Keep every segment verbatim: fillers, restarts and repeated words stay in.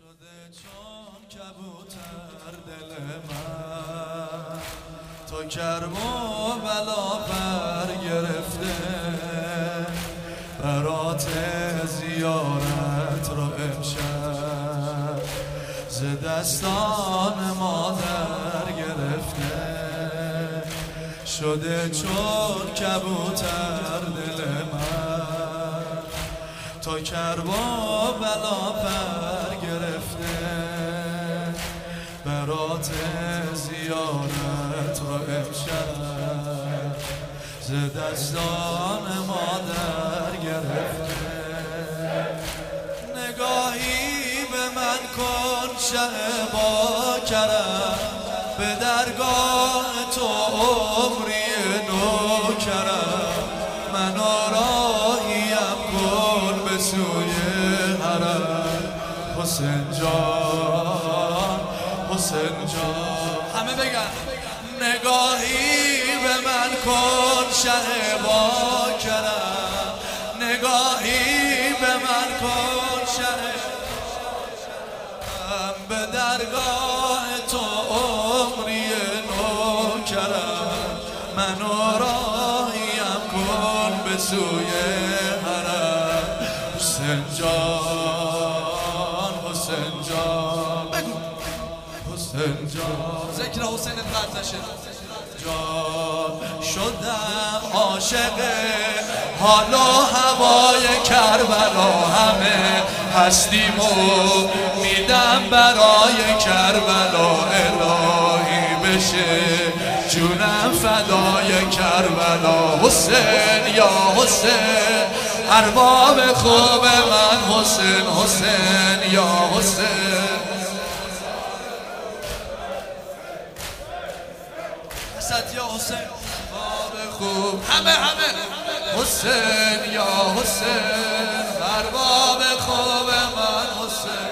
شده چون کبوتر دل من، تو کرم و بلا بر گرفته، برات زیارت رو امشب ز دستان مادر گرفته. شده چون کبوتر دل من، تا کرم و بلا پر گرفته، برات زیارت رو امشب ز دستان مادر گرفته. نگاهی به من کن شه با کرم، به درگاه تو عمری نو کرم. من راهیم کن به سوی حرم، حسین جان حسین جان. همه بگن نگاهی به من کن شه با کرم، نگاهی به من کن شه به درگاه تو عمری نو کرم. منو راهیم کن به سوی حرم، حسین جان حسین جان. بگو حسین جان. ذکر حسین قد نشه. جان شدم عاشق حال و هوای کربلا، همه هستیم و میدم برای کربلا. الهی بشه جونم فدای کربلا. حسین یا حسین ارباب خوب من، حسین حسین یا حسین. حسد یا حسین ارباب خوب، همه همه حسین یا حسین ارباب خوب من، حسین.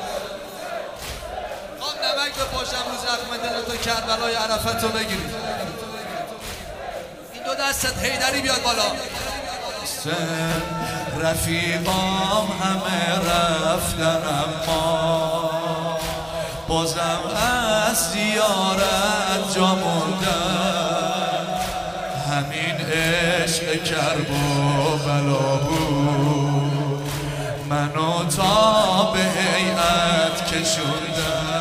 خب نمک بپاشم رو زخم دل تو، کربلای عرفت رو بگیرید. این دو دستت حیدری بیاد بالا. حسین رفیقام همه رفتن، اما بازم از زیارت جا موندن. همین عشق کرب و بلا بود، منو تا به هیئت کشوندن.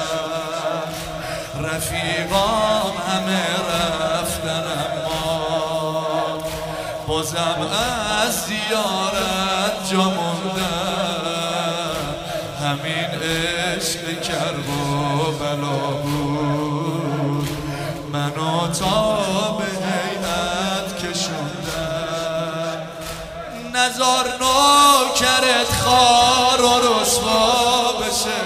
رفیقام همه رفتن، اما بازم از زیارت جا موندن. همین عشق کرب و بلا بود، منو تا به هیئت کشوندن. نزار نوکرت خوار و رسوا بشه،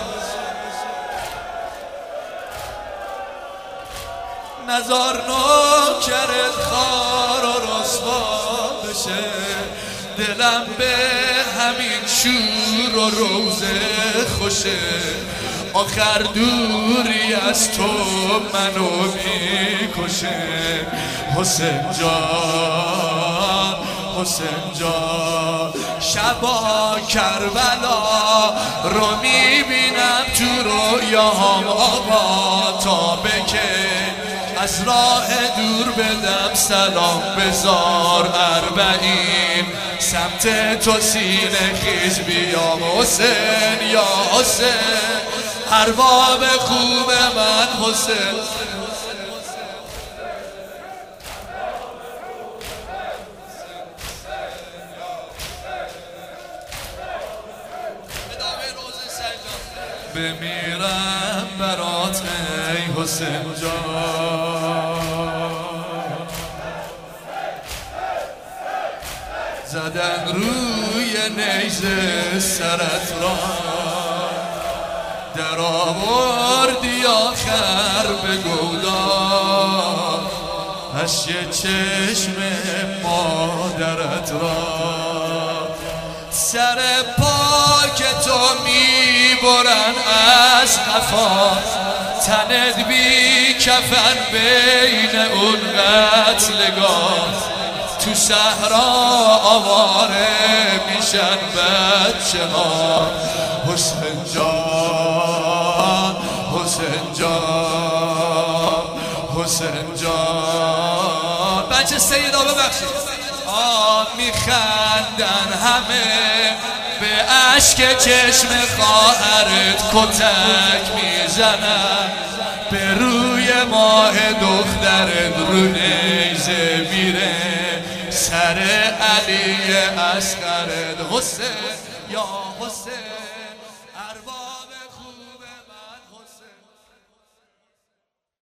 نزار نوکرت خوار و رسوا بشه. دلم به همین شور و روزه خوشه، آخر دوری از تو منو میکشه. حسین جان حسین جان. شبا کربلا رو میبینم تو رویاهام، آقا تا بکه از راه دور بدم سلام. بزار اربعین سمت تو سینه خیز بیام. حسین یا حسین ارباب خوب من، حسین. بمیرم برات ای حسین جان. زدن روی نیزه سرت را، در آوردی آخر به گودال. اشک چشم مادرت را، سر پاک تو میبرن از قفا. تنت بی کفن بین اون قتلگاه. تو صحرا آواره میشن بچه ها. حسین جان حسین جان حسین جان. بچه سیدا ببخشید. آن میخندن همه به اشک چشم خواهرت کتک میزنن، به روی ماه دخترت رو نیزه میره سر علی اصغرت. حسین یا حسین